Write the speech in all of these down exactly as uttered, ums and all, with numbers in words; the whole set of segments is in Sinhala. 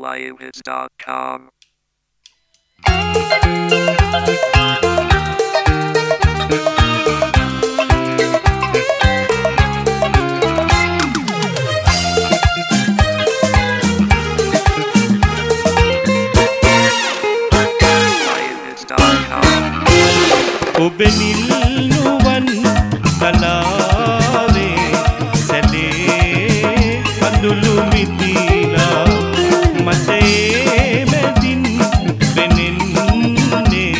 live hits dot com. ඔබෙනිල් නුවන් කලාවේ සැලේ කඳුළු මිදිලා මට ඒ මැදින් වෙනෙන්නේ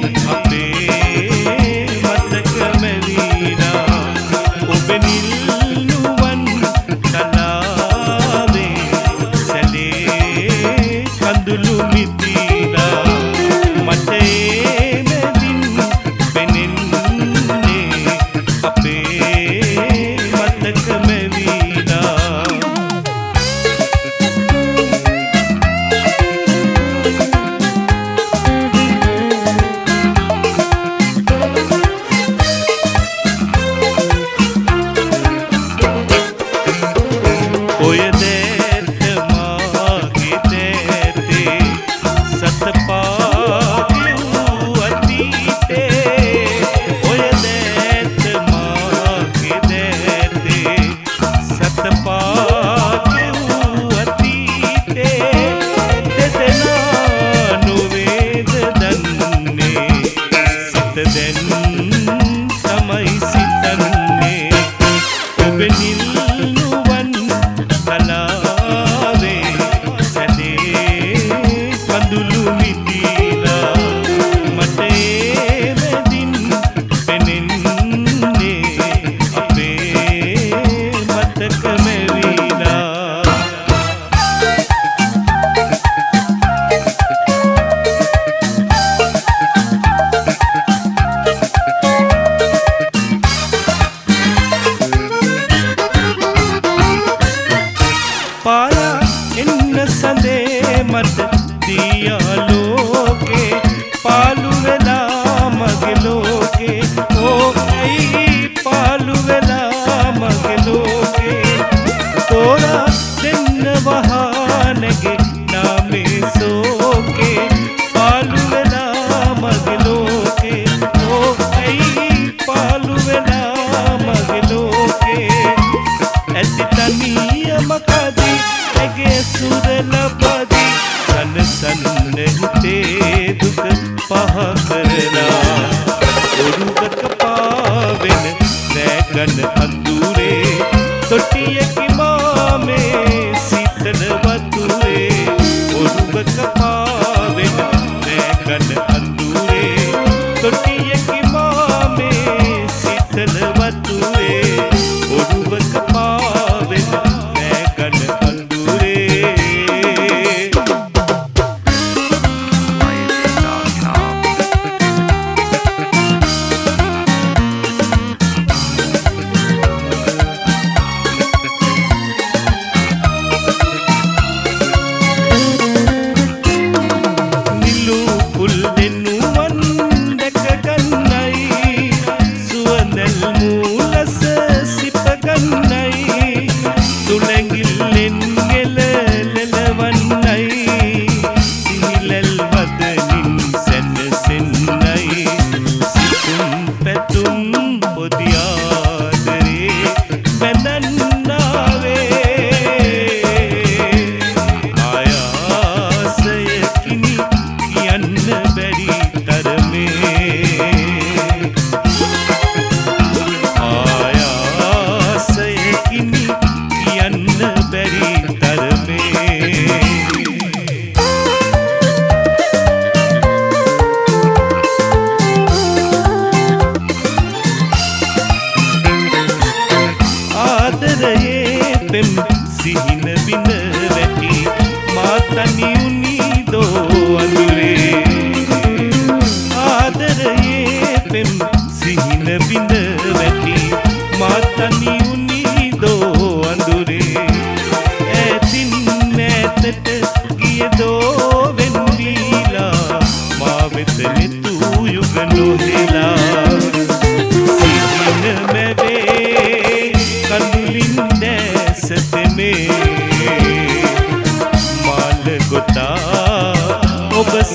අපේ මතක මැවිලා ඔබෙනිල් නුවන් කලාවේ සැලේ කඳුළු මිදිලා මට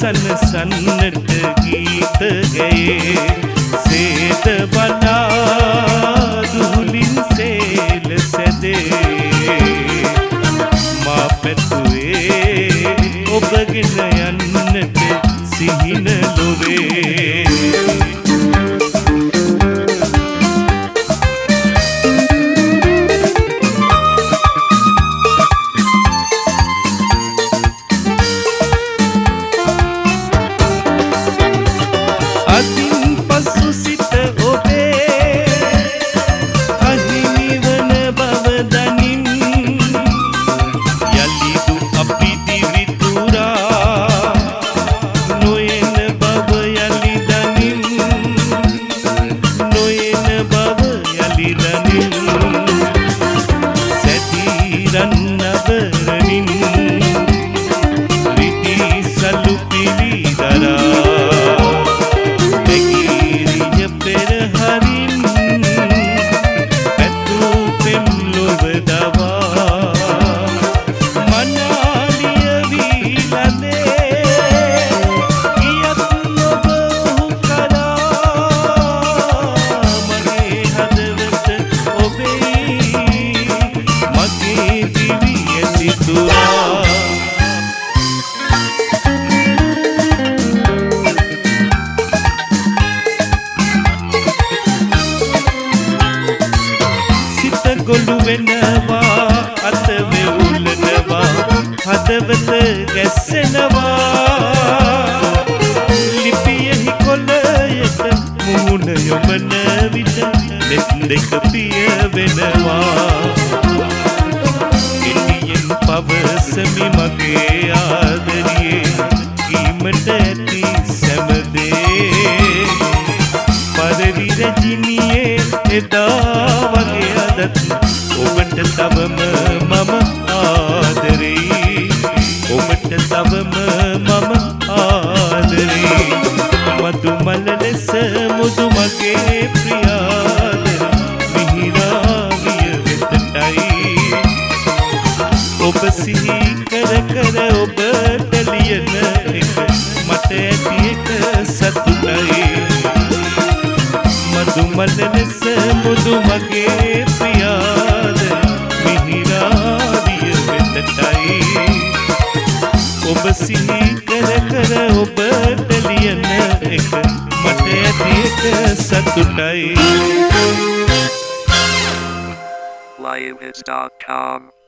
සනසන්නට ගීත ගයේ සේද බලා දුහුලින් සේල සැදේ මා පැතුවේ ඔබගෙන යන්නට සිහින ලොවේ ගොළු වෙනවා අත වෙවුලනවා හදවත ගැස්සෙනවා ලිපියෙහි කොළයට මුහුණ යොමන විට මෙත් දෙක පිය වෙනවා එළියෙන් පවසමි මගේ ආදරියේ කීමට ඇති සැමදේ පරවි රජිනියේ එදා වගේ අදත් ඔබට තවම මම ආදරේ ඔබට තවම මම ආදරේ මතු මල ලෙස මුදු මගේ ප්‍රියාදර මිහිරාවිය වෙතටයි ඔබ සිහි කර කර ඔබට ලියන එක මට ඇති එක සතුටයි මතු මල ලෙස මුදු මගේ ප්‍රියාදර මිහිරාවිය වෙතටයි ඔබ සිහි කර කර ඔබට ලියන එක මට ඇති එක සතුටයි live hits dot com